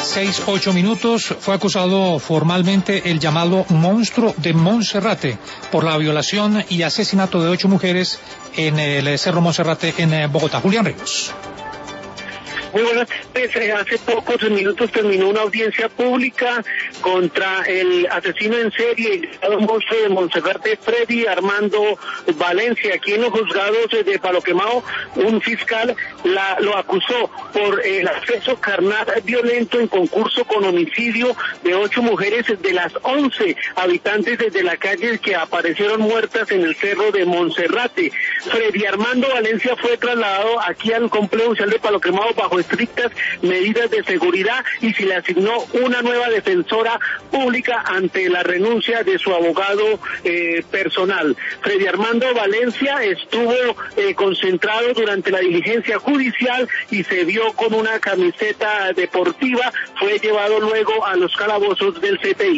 6:08, fue acusado formalmente el llamado monstruo de Monserrate por la violación y asesinato de 8 mujeres en el Cerro Monserrate en Bogotá. Julián Ríos. Muy buenas tardes. Hace pocos minutos terminó una audiencia pública contra el asesino en serie, el monstruo de Monserrate, Freddy Armando Valencia. Aquí en los juzgados de Palo Quemado, un fiscal lo acusó por el acceso carnal violento en concurso con homicidio de 8 mujeres de las 11 habitantes de la calle que aparecieron muertas en el Cerro de Monserrate. Freddy Armando Valencia fue trasladado aquí al complejo judicial de Palo Quemado bajo estrictas medidas de seguridad y se le asignó una nueva defensora pública ante la renuncia de su abogado personal. Freddy Armando Valencia estuvo concentrado durante la diligencia judicial y se vio con una camiseta deportiva. Fue llevado luego a los calabozos del CTI.